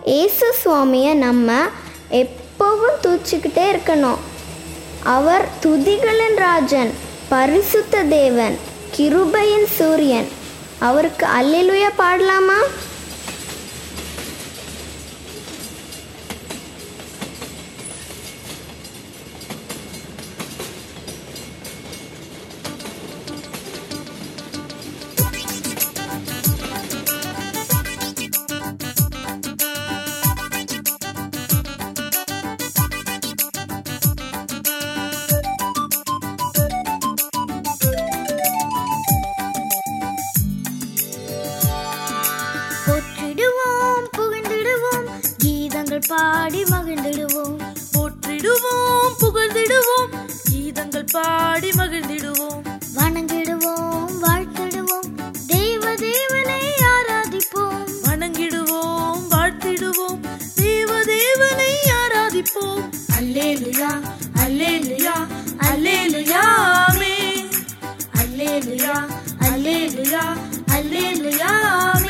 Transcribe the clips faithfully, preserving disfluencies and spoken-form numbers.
இயேசு சுவாமியை நம்ம எப்பவும் துதிச்சுக்கிட்டே இருக்கணும். அவர் துதிகளின் ராஜன், பரிசுத்த தேவன், கிருபையின் சூரியன். அவருக்கு அல்லேலூயா பாடலாமா? பாடி மகிழ்ந்திடுவோம், போற்றிடுவோம், புகழ்ந்திடுவோம், கீதங்கள் பாடி மகிழ்ந்திடுவோம், வணங்கிடுவோம், வாழ்த்திடுவோம், தேவ தேவனை ஆராதிப்போம், வணங்கிடுவோம், வாழ்த்திடுவோம், தேவ தேவனை ஆராதிப்போம். அல்லேலூயா அல்லேலூயா அல்லேலூயா ஆமென். அல்லேலூயா அல்லேலூயா அல்லேலூயா ஆமென்.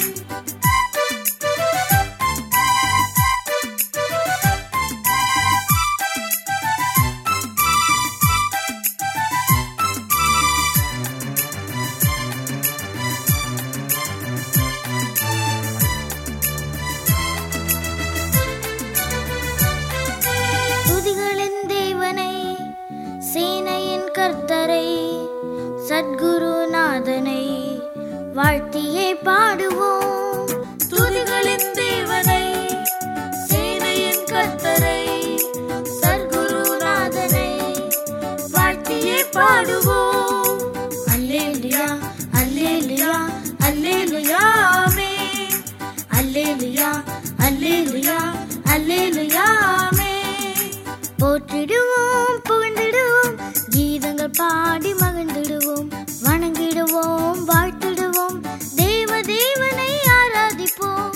கர்த்தரை சத்குருநாதனை வாழ்த்தியே பாடுவோம். துதிகளின் தேவனை, சேனையின் கர்த்தரை சத்குருநாதனை வாழ்த்தியே பாடுவோம். அல்லேலூயா அல்லேலூயா அல்லேலூயா ஆமென். அல்லேலூயா அல்லேலூயா அல்லேலூயா ஆமென். போற்றிடுவோம், புகழ்ந்திடுவோம், கீதங்கள் பாடி மகிழ்ந்திடுவோம், வணங்கிடுவோம், வாழ்த்திடுவோம், தேவ தேவனை ஆராதிப்போம்.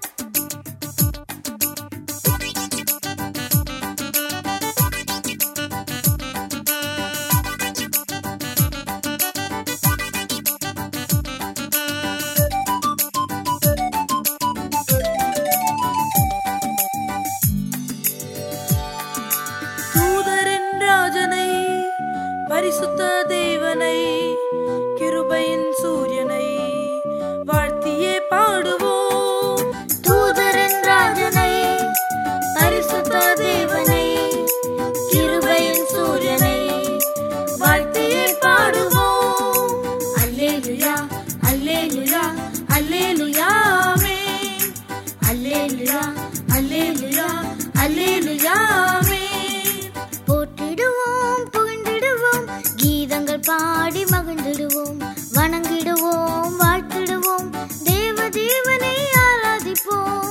தூதரின் ராஜனை, பரிசுத்த தேவனை, கிருபையின் சூரியனை வாழ்த்தியே பாடுவோம். தூதரின் ராஜனை, பரிசுத்த தேவனை, கிருபையின் சூரியனை வாழ்த்தியே பாடுவோம். அல்லேலூயா அல்லேலூயா அல்லேலூயா ஆமென். அல்லேலூயா அல்லேலூயா அல்லேலூயா ஆமென். போற்றிடுவோம், புகழ்ந்திடுவோம், கீதங்கள் பாடி மகிழ்ந்திடுவோம், வணங்கிடுவோம், வாழ்த்திடுவோம், தேவ தேவனை ஆராதிப்போம்.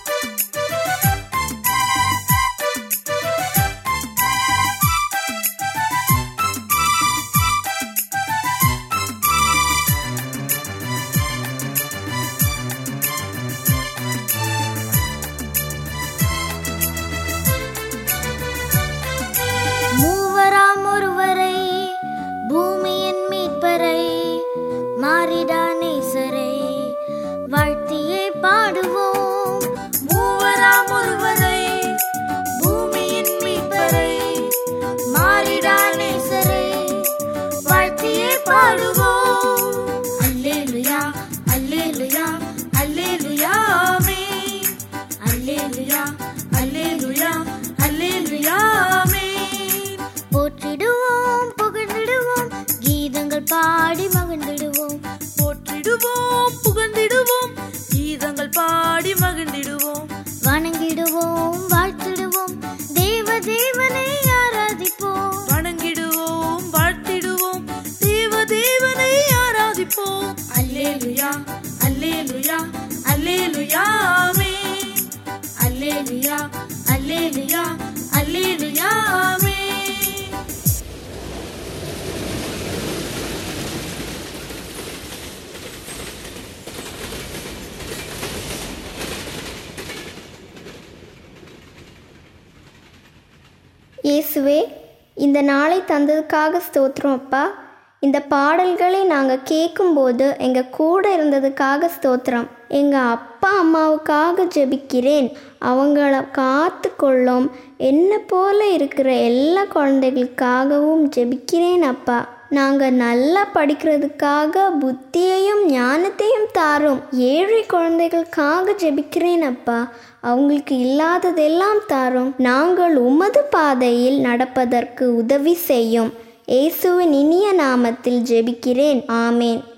மூவராம் ஒருவரை, பூமியின் மீட்பரை, மாறிடா நேசரை வாழ்த்தியே பாடுவோம். மூவராம் ஒருவரை, பூமியின் மீட்பரை, மாறிடா நேசரை வாழ்த்தியே பாடுவோம். அல்லேலூயா அல்லேலூயா அல்லேலூயா ஆமென். அல்லேலூயா அல்லேலூயா அல்லேலூயா ஆமென். போற்றிடுவோம், புகழ்ந்திடுவோம், கீதங்கள் பாடி மகிழ்ந்திடுவோம், போற்றிடுவோம், புகழ்ந்திடுவோம், கீதங்கள் பாடி மகிழ்ந்திடுவோம், வணங்கிடுவோம், வாழ்த்திடுவோம், தேவ தேவனை ஆராதிப்போம், வணங்கிடுவோம், வாழ்த்திடுவோம், தேவ தேவனை ஆராதிப்போம். அல்லேலூயா அல்லேலூயா அல்லேலூயா ஆமென். அல்லேலூயா அல்லேலூயா அல்லேலூயா ஆமென். இயேசுவே, இந்த நாளை தந்ததுக்காக ஸ்தோத்திரம் அப்பா. இந்த பாடல்களை நாங்கள் கேட்கும்போது எங்கள் கூட இருந்ததுக்காக ஸ்தோத்திரம். எங்கள் அப்பா அம்மாவுக்காக ஜெபிக்கிறேன். அவங்கள காத்து கொள்ளும். என்ன போல இருக்கிற எல்லா குழந்தைகளுக்காகவும் ஜெபிக்கிறேன் அப்பா. நாங்கள் நல்லா படிக்கிறதுக்காக புத்தியையும் ஞானத்தையும் தாரும். ஏழை குழந்தைகளுக்காக ஜெபிக்கிறேன் அப்பா. அவங்களுக்கு இல்லாததெல்லாம் தாரும். நாங்கள் உமது பாதையில் நடப்பதற்கு உதவி செய்யும். இயேசுவின் இனிய நாமத்தில் ஜெபிக்கிறேன். ஆமேன்.